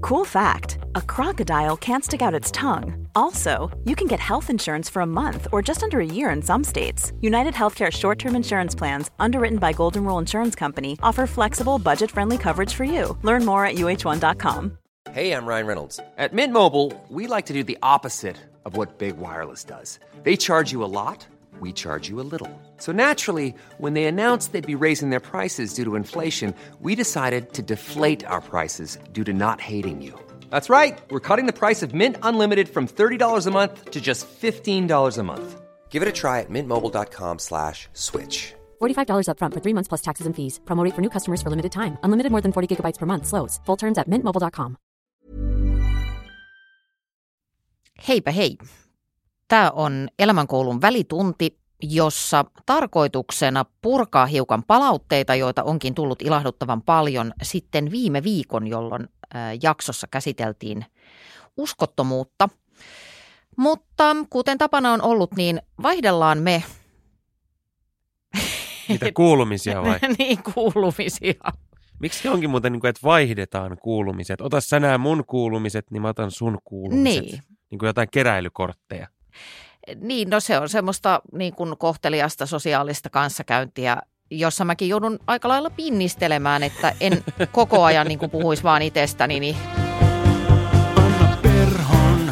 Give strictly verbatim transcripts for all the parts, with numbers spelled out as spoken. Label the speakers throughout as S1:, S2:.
S1: Cool fact, a crocodile can't stick out its tongue. Also, you can get health insurance for a month or just under a year in some states. United Healthcare short-term insurance plans, underwritten by Golden Rule Insurance Company, offer flexible, budget-friendly coverage for you. Learn more at U H one dot com.
S2: Hey, I'm Ryan Reynolds. At Mint Mobile, we like to do the opposite of what Big Wireless does. They charge you a lot, we charge you a little. So naturally, when they announced they'd be raising their prices due to inflation, we decided to deflate our prices due to not hating you. That's right. We're cutting the price of Mint Unlimited from thirty dollars a month to just fifteen dollars a month. Give it a try at mintmobile.com slash switch.
S3: forty-five dollars up front for three months plus taxes and fees. Promo rate for new customers for limited time. Unlimited more than forty gigabytes per month slows. Full terms at mint mobile dot com.
S4: Heipä hei. Tämä on Elämänkoulun välitunti, jossa tarkoituksena purkaa hiukan palautteita, joita onkin tullut ilahduttavan paljon sitten viime viikon, jolloin jaksossa käsiteltiin uskottomuutta. Mutta kuten tapana on ollut, niin vaihdellaan me.
S5: Niitä kuulumisia vai?
S4: Niin, kuulumisia.
S5: Miksi onkin muuten, että vaihdetaan kuulumiset? Ota sä nämä mun kuulumiset, niin mä otan sun kuulumiset.
S4: Niin.
S5: Niin kuin jotain keräilykortteja.
S4: Niin, no se on semmoista niin kuin kohteliasta sosiaalista kanssakäyntiä, jossa mäkin joudun aika lailla pinnistelemään, että en koko ajan niin kuin puhuisi vaan itsestäni. Niin...
S6: Anna Perhon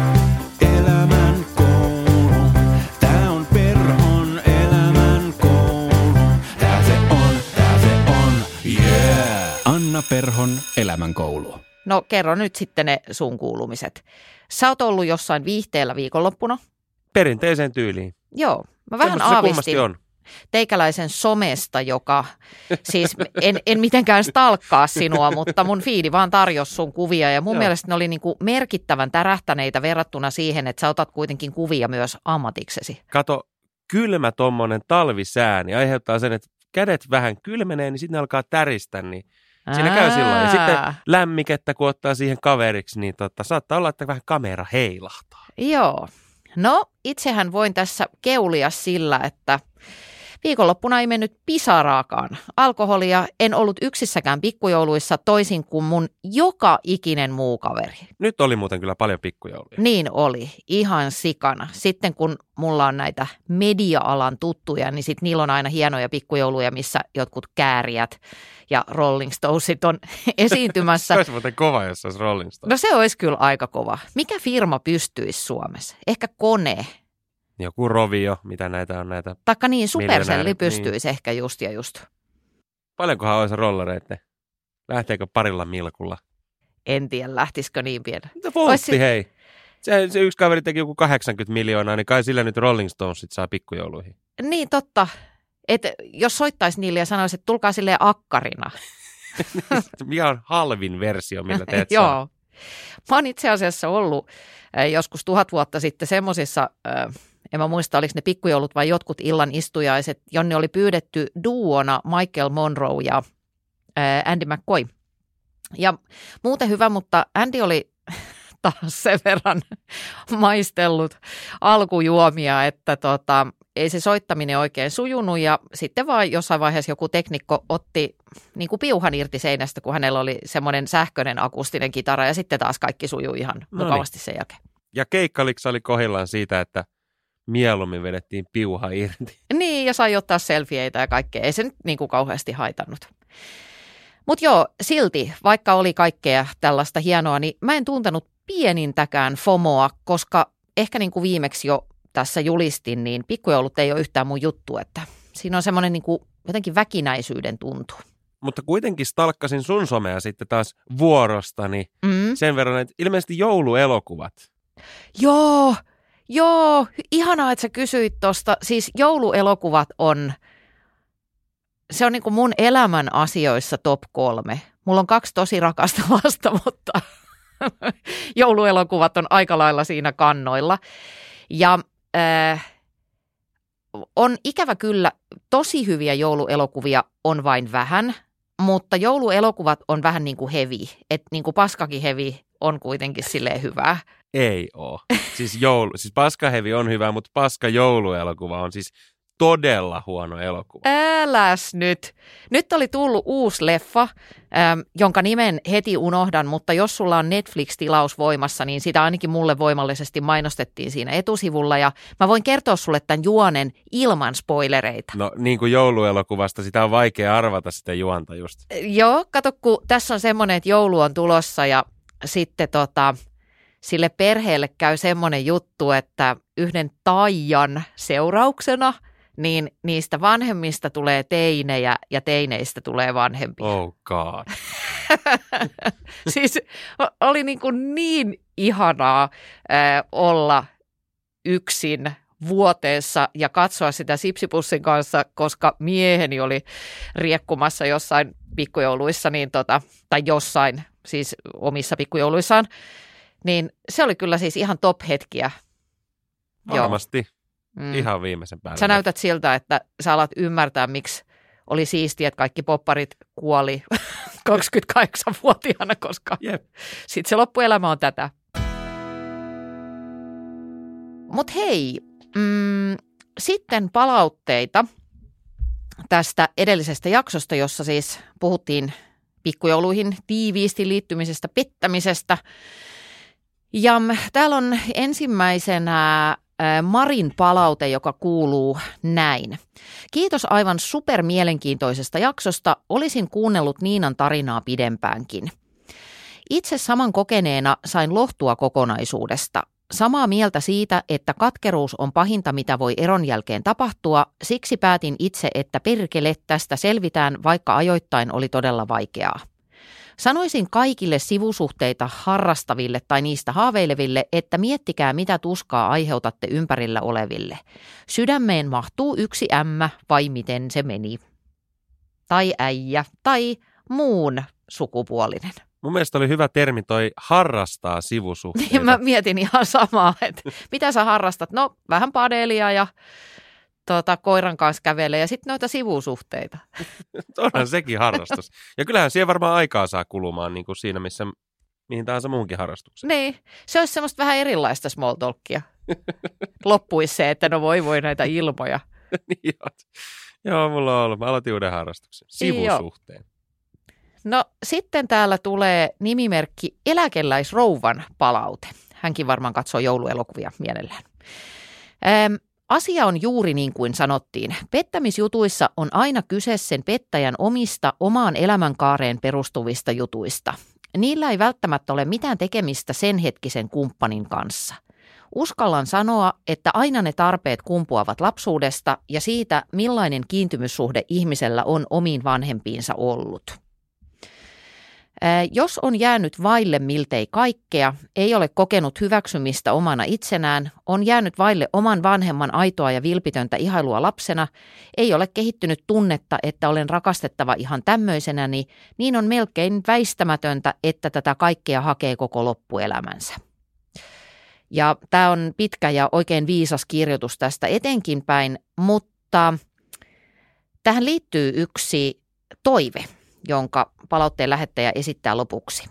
S6: elämänkoulu. Tää on Perhon elämänkoulu. Tää se on, tää se on, yeah! Anna Perhon elämänkoulu.
S4: No kerro nyt sitten ne sun kuulumiset. Sä oot ollut jossain viihteellä viikonloppuna.
S5: Perinteiseen tyyliin.
S4: Joo, mä vähän
S5: Semmosta
S4: aavistin
S5: on.
S4: teikäläisen somesta, joka, siis en, en mitenkään stalkkaa sinua, mutta mun fiidi vaan tarjosi sun kuvia ja mun Joo. mielestä ne oli niin kuin merkittävän tärähtäneitä verrattuna siihen, että sä otat kuitenkin kuvia myös ammatiksesi.
S5: Kato, kylmä tommonen talvisää, niin aiheuttaa sen, että kädet vähän kylmenee, niin sitten ne alkaa täristä, niin siinä käy sillä lailla. Ja sitten lämmikettä, kun ottaa siihen kaveriksi, niin totta, saattaa olla, että vähän kamera heilahtaa.
S4: Joo. No, itsehän voin tässä keulia sillä, että viikonloppuna ei mennyt pisaraakaan alkoholia. En ollut yksissäkään pikkujouluissa toisin kuin mun joka ikinen muu kaveri.
S5: Nyt oli muuten kyllä paljon pikkujouluja.
S4: Niin oli, ihan sikana. Sitten kun mulla on näitä media-alan tuttuja, niin sit niillä on aina hienoja pikkujouluja, missä jotkut kääriät ja Rolling Stonesit on esiintymässä.
S5: Se olisi muuten kova, jos olisi Rolling Stones.
S4: No se olisi kyllä aika kova. Mikä firma pystyisi Suomessa? Ehkä Kone.
S5: Joku Rovio, mitä näitä on näitä.
S4: Taikka niin, Supercelli pystyisi niin. Ehkä just ja just.
S5: Paljonkohan olisi rollereita? Lähteekö parilla milkulla?
S4: En tiedä, lähtisikö niin pieni.
S5: Mitä voltti, Oisi... hei. Se, se yksi kaveri teki joku kahdeksankymmentä miljoonaa, niin kai sillä nyt Rolling Stonesit saa pikkujouluihin.
S4: Niin, totta. Että jos soittaisi niille ja sanoisi, että tulkaa silleen akkarina.
S5: Mikä on halvin versio, millä teet
S4: Joo.
S5: saa?
S4: Mä oon itse asiassa ollut äh, joskus tuhat vuotta sitten semmoisissa, äh, en mä muista oliko ne pikkujoulut vai jotkut illan istujaiset, jonne oli pyydetty duona Michael Monroe ja äh, Andy McCoy. Ja muuten hyvä, mutta Andy oli taas sen verran maistellut alkujuomia, että tota, ei se soittaminen oikein sujunut ja sitten vaan jossain vaiheessa joku teknikko otti niin kuin piuhan irti seinästä, kun hänellä oli semmoinen sähköinen akustinen kitara ja sitten taas kaikki sujui ihan
S5: no
S4: mukavasti
S5: niin.
S4: sen jälkeen.
S5: Ja keikkaliksa oli kohdillaan siitä, että mieluummin vedettiin piuha irti.
S4: Niin ja sai ottaa selfieitä ja kaikkea. Ei se nyt niin kuin kauheasti haitannut. Mutta joo, silti, vaikka oli kaikkea tällaista hienoa, niin mä en tuntenut pienintäkään FOMOa, koska ehkä niin kuin viimeksi jo tässä julistin, niin pikkujoulut ei ole yhtään mun juttu, että siinä on semmoinen niin kuin jotenkin väkinäisyyden tuntu.
S5: Mutta kuitenkin stalkkasin sun somea sitten taas vuorostani mm. sen verran, että ilmeisesti jouluelokuvat.
S4: Joo, joo, ihanaa, että sä kysyit tosta. Siis jouluelokuvat on, se on niin kuin mun elämän asioissa top kolme. Mulla on kaksi tosi rakasta lasta, mutta jouluelokuvat on aika lailla siinä kannoilla. Ja äh, on ikävä kyllä, tosi hyviä jouluelokuvia on vain vähän, mutta jouluelokuvat on vähän niin kuin hevi. Että niin kuin paskakin hevi on kuitenkin silleen hyvää.
S5: Ei oo. Siis, joulu, siis paskahevi on hyvä, mutta paska jouluelokuva on siis todella huono elokuva.
S4: Äläs nyt. Nyt oli tullut uusi leffa, ähm, jonka nimen heti unohdan, mutta jos sulla on Netflix-tilaus voimassa, niin sitä ainakin mulle voimallisesti mainostettiin siinä etusivulla. Ja mä voin kertoa sulle tämän juonen ilman spoilereita.
S5: No niin kuin jouluelokuvasta, sitä on vaikea arvata sitä juonta just.
S4: Joo, kato, kun tässä on semmoinen, että joulu on tulossa ja sitten tota, sille perheelle käy semmoinen juttu, että yhden taian seurauksena niin niistä vanhemmista tulee teinejä ja teineistä tulee vanhempia.
S5: Oh god.
S4: Siis oli niin, kuin niin ihanaa äh, olla yksin vuoteessa ja katsoa sitä sipsipussin kanssa, koska mieheni oli riekkumassa jossain pikkujouluissa, niin tota, tai jossain siis omissa pikkujouluissaan, niin se oli kyllä siis ihan top-hetkiä.
S5: Varmasti. Mm. Ihan viimeisen päälle.
S4: Sä näytät siltä, että sä alat ymmärtää, miksi oli siistiä, että kaikki popparit kuoli kaksikymmentäkahdeksanvuotiaana, koska yep. Sitten se loppuelämä on tätä. Mut hei, mm, sitten palautteita tästä edellisestä jaksosta, jossa siis puhuttiin pikkujouluihin tiiviisti liittymisestä, pettämisestä. Ja täällä on ensimmäisenä Marin palaute, joka kuuluu näin. Kiitos aivan supermielenkiintoisesta jaksosta. Olisin kuunnellut Niinan tarinaa pidempäänkin. Itse saman kokeneena sain lohtua kokonaisuudesta. Samaa mieltä siitä, että katkeruus on pahinta, mitä voi eron jälkeen tapahtua. Siksi päätin itse, että perkele tästä selvitään, vaikka ajoittain oli todella vaikeaa. Sanoisin kaikille sivusuhteita harrastaville tai niistä haaveileville, että miettikää mitä tuskaa aiheutatte ympärillä oleville. Sydämeen mahtuu yksi ämmä vai miten se meni. Tai äijä tai muun sukupuolinen.
S5: Mun mielestä oli hyvä termi toi harrastaa sivusuhteita.
S4: Niin mä mietin ihan samaa, että mitä sä harrastat? No vähän padelia ja tuota, koiran kanssa kävelee ja sitten noita sivusuhteita.
S5: Onhan sekin harrastus. Ja kyllähän siihen varmaan aikaa saa kulumaan niin kuin siinä, missä mihin tahansa muunkin harrastukseen.
S4: Niin, se olisi semmoista vähän erilaista small talkia. Loppuisi se, että no voi voi näitä ilmoja.
S5: Niin joo, mulla on ollut. Mä aloitin uuden harrastuksen. Sivusuhteen.
S4: No sitten täällä tulee nimimerkki eläkeläisrouvan palaute. Hänkin varmaan katsoo jouluelokuvia mielellään. Ähm, Asia on juuri niin kuin sanottiin. Pettämisjutuissa on aina kyse sen pettäjän omista omaan elämänkaareen perustuvista jutuista. Niillä ei välttämättä ole mitään tekemistä sen hetkisen kumppanin kanssa. Uskallan sanoa, että aina ne tarpeet kumpuavat lapsuudesta ja siitä, millainen kiintymyssuhde ihmisellä on omiin vanhempiinsa ollut. Jos on jäänyt vaille miltei kaikkea, ei ole kokenut hyväksymistä omana itsenään, on jäänyt vaille oman vanhemman aitoa ja vilpitöntä ihailua lapsena, ei ole kehittynyt tunnetta, että olen rakastettava ihan tämmöisenäni, niin on melkein väistämätöntä, että tätä kaikkea hakee koko loppuelämänsä. Ja tämä on pitkä ja oikein viisas kirjoitus tästä etenkin päin, mutta tähän liittyy yksi toive, jonka palautteen lähettäjä esittää lopuksi.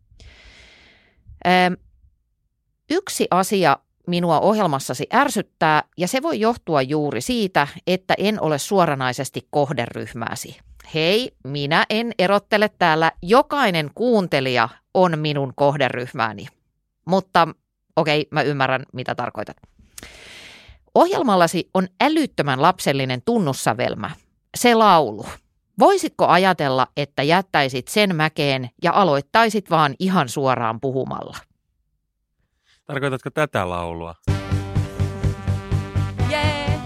S4: Ö, yksi asia minua ohjelmassasi ärsyttää, ja se voi johtua juuri siitä, että en ole suoranaisesti kohderyhmääsi. Hei, minä en erottele täällä. Jokainen kuuntelija on minun kohderyhmääni. Mutta okei, mä ymmärrän, mitä tarkoitat. Ohjelmallasi on älyttömän lapsellinen tunnussävelmä, se laulu. Voisitko ajatella, että jättäisit sen mäkeen ja aloittaisit vaan ihan suoraan puhumalla?
S5: Tarkoitatko tätä laulua?
S4: Jee!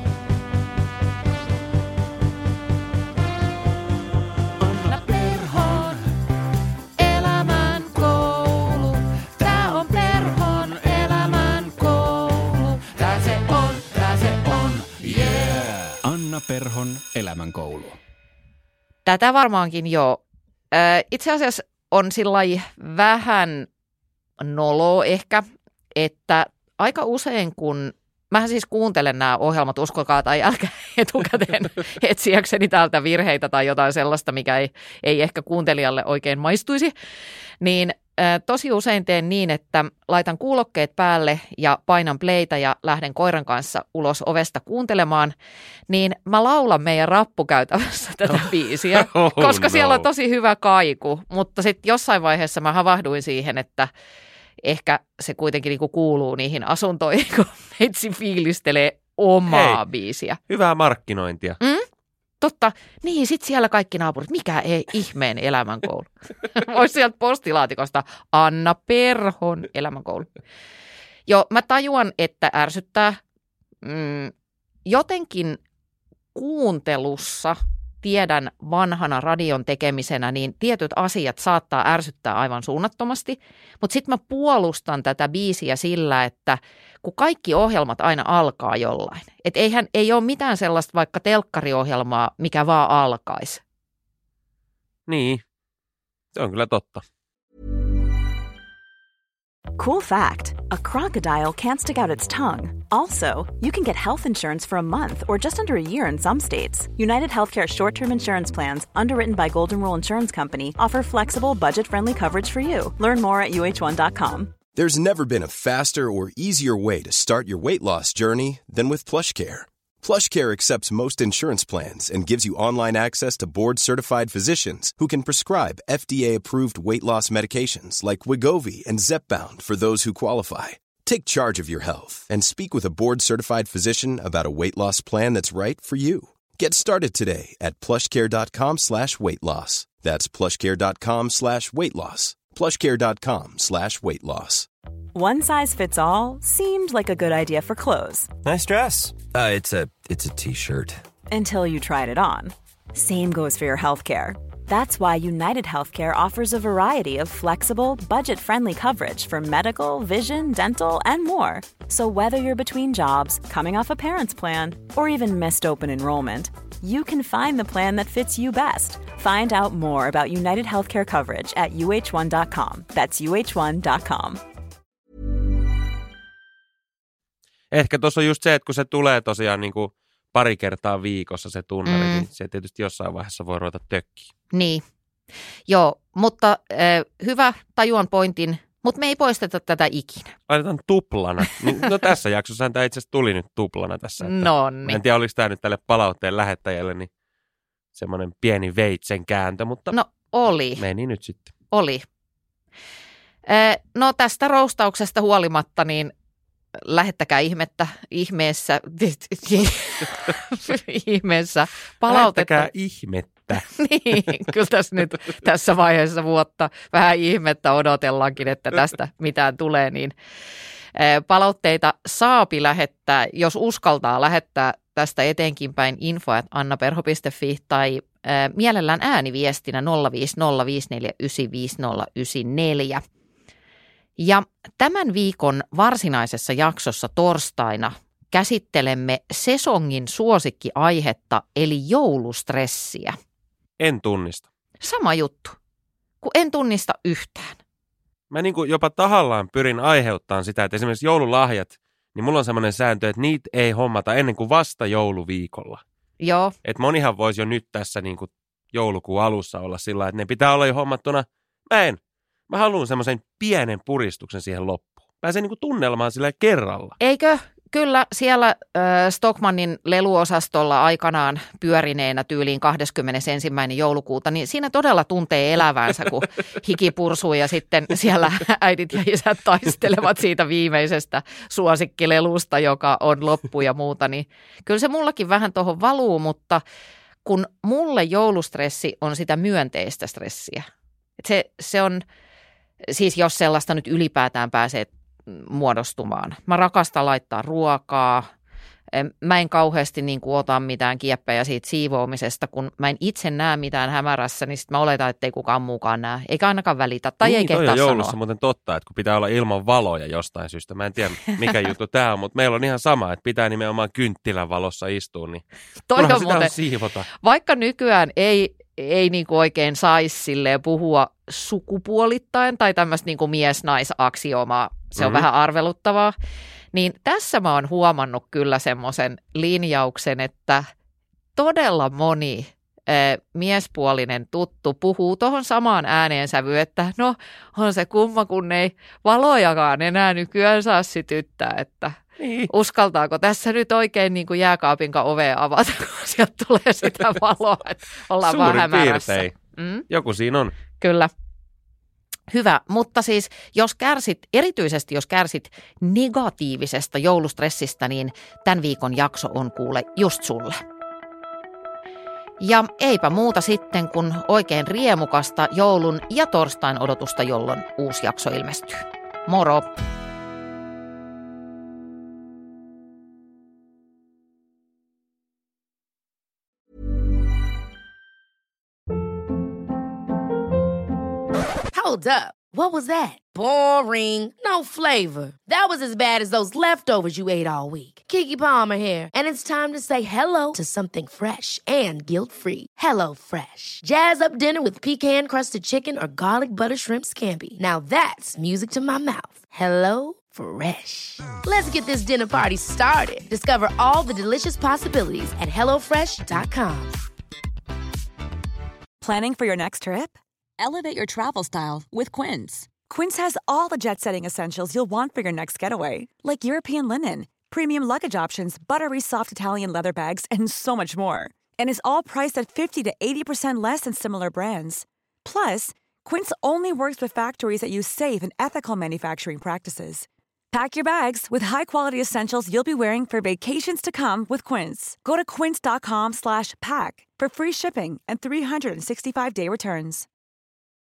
S4: Anna Perhon elämän koulu. Tää on Perhon elämän koulu. Tää se on, tää se on, yeah!
S6: Anna Perhon elämän koulu.
S4: Tätä varmaankin jo. Itse asiassa on sillai vähän noloa ehkä, että aika usein kun, mähän siis kuuntelen nämä ohjelmat, uskokaa tai älkää etukäteen etsiäkseni täältä virheitä tai jotain sellaista, mikä ei, ei ehkä kuuntelijalle oikein maistuisi, niin äh, tosi usein teen niin, että laitan kuulokkeet päälle ja painan playtä ja lähden koiran kanssa ulos ovesta kuuntelemaan, niin mä laulan meidän rappukäytävässä tätä biisiä,
S5: oh,
S4: koska
S5: no.
S4: siellä on tosi hyvä kaiku, mutta sitten jossain vaiheessa mä havahduin siihen, että ehkä se kuitenkin niinku kuuluu niihin asuntoihin, kun meitsi fiilistelee omaa
S5: Hei,
S4: biisiä.
S5: Hyvää markkinointia.
S4: Mm? Totta. Niin, sit siellä kaikki naapurit. Mikä ei ihmeen elämänkoulu. Voisi sieltä postilaatikosta Anna Perhon elämänkoulu. Joo, mä tajuan, että ärsyttää. Mm, jotenkin kuuntelussa tiedän vanhana radion tekemisenä, niin tietyt asiat saattaa ärsyttää aivan suunnattomasti. Mutta sitten mä puolustan tätä biisiä sillä, että kun kaikki ohjelmat aina alkaa jollain. Että eihän ei ole mitään sellaista vaikka telkkariohjelmaa, mikä vaan alkaisi.
S5: Niin, se on kyllä totta.
S1: Cool fact, a crocodile can't stick out its tongue. Also, you can get health insurance for a month or just under a year in some states. United Healthcare short-term insurance plans, underwritten by Golden Rule Insurance Company, offer flexible, budget-friendly coverage for you. Learn more at U H one dot com.
S7: There's never been a faster or easier way to start your weight loss journey than with PlushCare. PlushCare accepts most insurance plans and gives you online access to board-certified physicians who can prescribe F D A-approved weight loss medications like Wegovy and Zepbound for those who qualify. Take charge of your health and speak with a board-certified physician about a weight loss plan that's right for you. Get started today at plushcare.com slash weight loss. That's plushcare.com slash weight loss. plushcare.com slash weight loss.
S1: One size fits all seemed like a good idea for clothes.
S8: Nice dress. Uh, it's a it's a t-shirt.
S1: Until you tried it on. Same goes for your healthcare. That's why United Healthcare offers a variety of flexible, budget-friendly coverage for medical, vision, dental, and more. So whether you're between jobs, coming off a parent's plan, or even missed open enrollment, you can find the plan that fits you best. Find out more about United Healthcare coverage at U H one dot com. That's U H one dot com.
S5: Ehkä tuossa on just se, että kun se tulee tosiaan niin kuin pari kertaa viikossa se tunnari, mm. niin se tietysti jossain vaiheessa voi ruveta tökkiä.
S4: Niin, joo, mutta äh, hyvä, tajuan pointin, mutta me ei poisteta tätä ikinä.
S5: Laitetaan tuplana. No tässä jaksossahan tämä itse asiassa tuli nyt tuplana tässä.
S4: No niin.
S5: En tiedä, oliko tämä nyt tälle palautteen lähettäjälle niin semmoinen pieni veitsen kääntö, mutta
S4: no oli.
S5: Meni nyt sitten.
S4: Oli. Äh, no tästä roustauksesta huolimatta, niin lähettäkää ihmettä ihmeessä, ihmeessä palautetta.
S5: Lähettäkää ihmettä.
S4: Niin, kyllä tässä nyt tässä vaiheessa vuotta vähän ihmettä odotellaankin, että tästä mitään tulee, niin palautteita saapi lähettää, jos uskaltaa lähettää tästä eteenkin päin info at annaperho piste fi tai mielellään ääniviestinä nolla viisi nolla viisi neljä yhdeksän viisi nolla yhdeksän neljä. Ja tämän viikon varsinaisessa jaksossa torstaina käsittelemme sesongin suosikkiaihetta eli joulustressiä.
S5: En tunnista.
S4: Sama juttu, kun en tunnista yhtään.
S5: Mä niin kuin jopa tahallaan pyrin aiheuttamaan sitä, että esimerkiksi joululahjat, niin mulla on semmoinen sääntö, että niitä ei hommata ennen kuin vasta jouluviikolla.
S4: Joo.
S5: Että monihan voisi jo nyt tässä niin kuin joulukuun alussa olla sillä, että ne pitää olla jo hommattuna. Mä en. Mä haluan semmoisen pienen puristuksen siihen loppuun. Pääsen niinku tunnelmaan sillä kerralla.
S4: Eikö? Kyllä siellä äh, Stockmannin leluosastolla aikanaan pyörineenä tyyliin kahdeskymmenesensimmäinen joulukuuta, niin siinä todella tuntee elävänsä, kun hiki pursuu ja sitten siellä äidit ja isät taistelevat siitä viimeisestä suosikkilelusta, joka on loppu ja muuta. Niin kyllä se mullakin vähän tuohon valuu, mutta kun mulle joulustressi on sitä myönteistä stressiä. Et se, se on... Siis jos sellaista nyt ylipäätään pääsee muodostumaan. Mä rakastan laittaa ruokaa. Mä en kauheasti niin kuin ota mitään kieppejä siitä siivoamisesta, kun mä en itse näe mitään hämärässä, niin sit mä oletan, että ei kukaan muukaan näe. Eikä ainakaan välitä, tai
S5: niin,
S4: ei kehtaa
S5: sanoa. Niin, joulussa
S4: sanoa.
S5: muuten totta, että kun pitää olla ilman valoja jostain syystä. Mä en tiedä, mikä juttu tää on, mutta meillä on ihan sama, että pitää nimenomaan kynttilän valossa istua, niin
S4: Toi on
S5: sitä
S4: muuten,
S5: on siivota.
S4: Vaikka nykyään ei, ei niin kuin oikein saisi silleen puhua sukupuolittain tai tämmöistä niin kuin mies-nais-aksiomaa, se on mm-hmm. vähän arveluttavaa, niin tässä mä oon huomannut kyllä semmoisen linjauksen, että todella moni miespuolinen tuttu puhuu tuohon samaan ääneensävyyn, että no on se kumma, kun ei valojakaan enää nykyään saa sytyttää, että niin. Uskaltaako tässä nyt oikein niin kuin jääkaapin ovea avata, kun sieltä tulee sitä valoa, että ollaan
S5: Suurin
S4: vaan hämärässä.
S5: Mm? Joku siinä on.
S4: Kyllä. Hyvä, mutta siis jos kärsit, erityisesti jos kärsit negatiivisesta joulustressistä, niin tämän viikon jakso on kuule just sulle. Ja eipä muuta sitten kuin oikein riemukasta joulun ja torstain odotusta, jolloin uusi jakso ilmestyy. Moro!
S9: Hold up. What was that? Boring. No flavor. That was as bad as those leftovers you ate all week. Keke Palmer here, and it's time to say hello to something fresh and guilt-free. Hello Fresh. Jazz up dinner with pecan-crusted chicken or garlic butter shrimp scampi. Now that's music to my mouth. Hello Fresh. Let's get this dinner party started. Discover all the delicious possibilities at hello fresh dot com.
S10: Planning for your next trip?
S11: Elevate your travel style with Quince.
S10: Quince has all the jet-setting essentials you'll want for your next getaway, like European linen, premium luggage options, buttery soft Italian leather bags, and so much more. And is all priced at fifty to eighty percent less than similar brands. Plus, Quince only works with factories that use safe and ethical manufacturing practices. Pack your bags with high-quality essentials you'll be wearing for vacations to come with Quince. Go to quince dot com slash pack for free shipping and three sixty-five day returns.